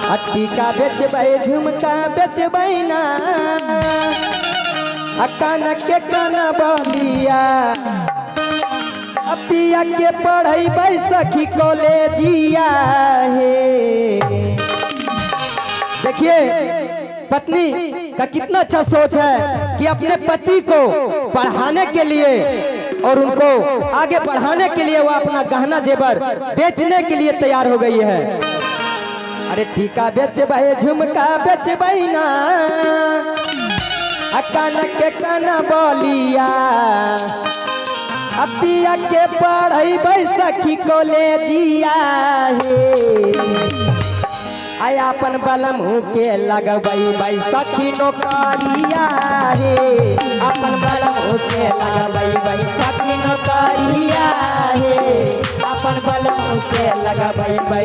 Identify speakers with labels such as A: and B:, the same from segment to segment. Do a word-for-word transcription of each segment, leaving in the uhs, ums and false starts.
A: टीका बेचबै झुमका बेचबै ना कान के कान बलिया पिया के पढ़ै सखी कॉलेजिया हे। देखिए पत्नी का कितना अच्छा सोच है कि अपने पति को पढ़ाने के लिए और उनको आगे बढ़ाने के लिए वो अपना गहना जेवर बेचने के लिए तैयार हो गई है। अरे टीका बेचबै झुमका बेचबै ना कान के कान बलिया पिया के पढ़ै सखी कॉलेजिया हे। आया अपन बलम के लगबै सखी नौकरिया हे। अपन बलम के लगबै सखी नौकरिया हे। अपन बलम के लगबै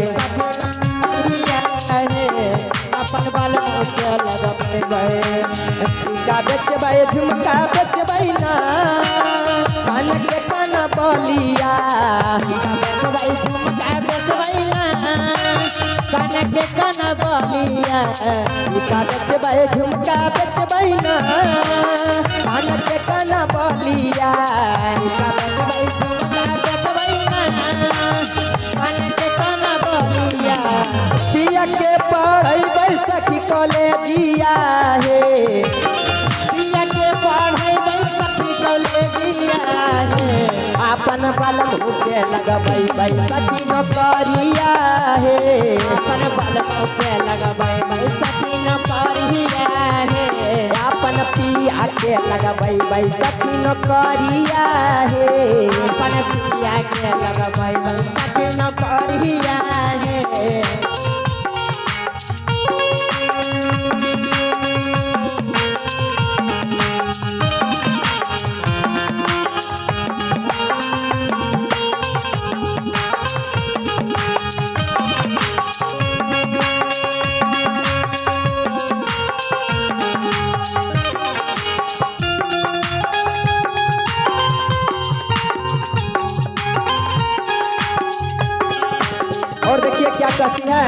A: अपन बलम के लगबै टीका बेचबै झुमका बेचबै ना कान के कान बलिया बेचबै झुमका बेचबै ना कान के कान बलिया टीका बेचबै झुमका बेचबै ना कान के कान बलिया टीका बेचबै झुमका बेचबै ना कान के कान बलिया पिया के पढ़ै सखी कॉलेजिया हे। पिया के पढ़ै सखी कॉलेजिया हे। अपन बलम के लगबै सखी नौकरिया हे। अपन बलम के लगबै सखी नौकरिया हे। अपन पिया के लगबै सखी नौकरिया हे। अपन पिया के लगबै सखी नौकरिया हे। और देखिए क्या कहती है,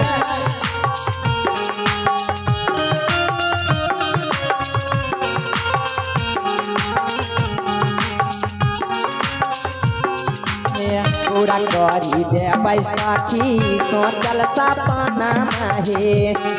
A: पूरा करी दे बैसाखी सोचल सपना हे।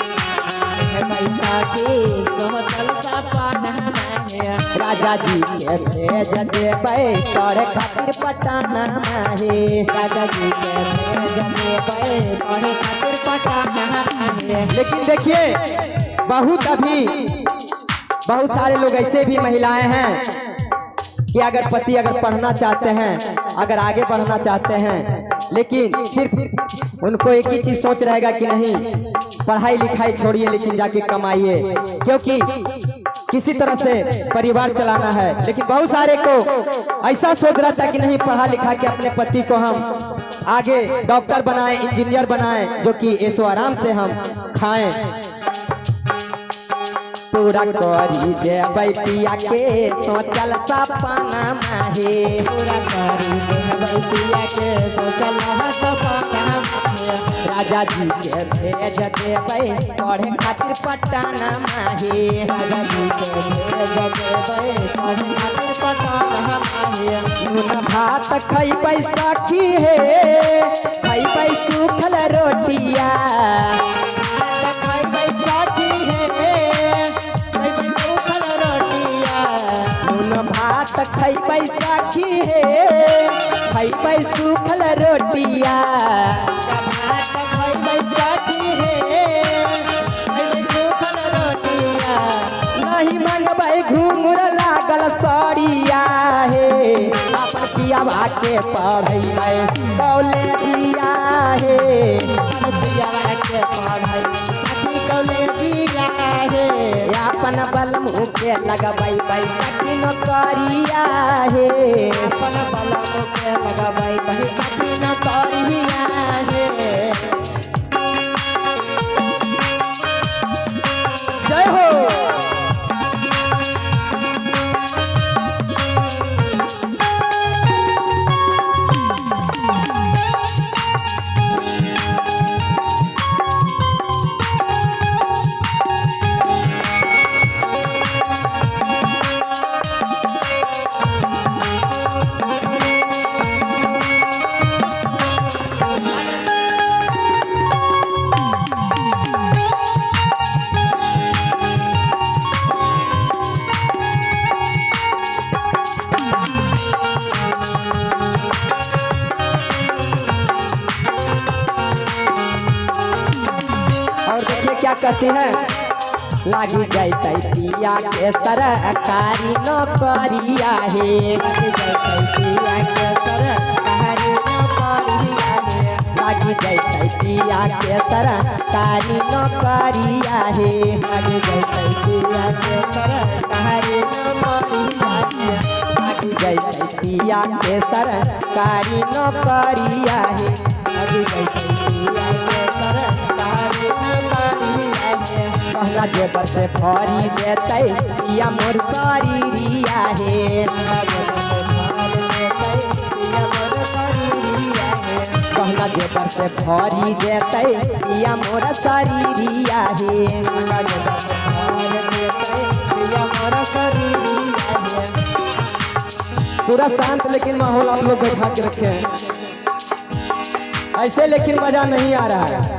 A: बैसाखी सोचल सपना हे। राजा जी के भेज देबै पढ़े खातिर पटना हे। राजा जी के भेज देबै पढ़े खातिर पटना हे। लेकिन देखिए बहुत अभी बहुत सारे लोग ऐसे भी महिलाएं हैं कि अगर पति अगर पढ़ना चाहते हैं, अगर आगे बढ़ना चाहते हैं, लेकिन सिर्फ उनको एक ही चीज सोच रहेगा कि नहीं पढ़ाई लिखाई छोड़िए लेकिन जाके कमाइए, क्योंकि किसी तरह से परिवार चलाना है। लेकिन बहुत सारे को ऐसा सोच रहा था कि नहीं पढ़ा लिखा के अपने पति को हम आगे डॉक्टर बनाएं, इंजीनियर बनाएं, जो कि ऐशो आराम से हम खाएं। पूरा करी देबै पिया के सोचल सपना हे। पूरा करी देबै पिया के सोचल सपना हे। राजा जी के भेज देबै पढ़े खातिर पटना हे। राजा जी के भेज देबै पढ़े खातिर पटना हे। नून भात खैबै सखी हे, खैबै सूखल रोटिया खैबै सखी हे। भात खैबै सखी हे, खैबै सूखल रोटिया। भात खैबै सखी हे, खैबै सूखल रोटिया। नहीं मंगबै घूंघर लागल सड़िया हे। अपन पियावा के पढ़ैबै कॉलेजिया हे। अपन पियावा के पढ़ै कॉलेजिया हे। अपन बलम के लगबै सखी नौकरिया हे। अपन बलम के लगबै सखी नौकरिया हे। जय हो। क्या कहती है? लागी जैतै पिया के सरकारी नौकरिया हे, लागी जैतै पिया के सरकारी नौकरिया हे, लागी जैतै पिया के सरकारी नौकरिया हे, लागी जैतै पिया के सरकारी नौकरिया हे, लागी जैतै पिया के सरकारी नौकरिया हे, लागी जैतै पिया के सरकारी नौकरिया हे। कहला जेबर से भरी देतै पिया मोर शरीरिया हे, कहला जेबर से भरी देतै पिया मोर शरीरिया हे, पूरा शांत लेकिन माहौल आप लोग बैठा के रखे हैं ऐसे, लेकिन मजा नहीं आ रहा है।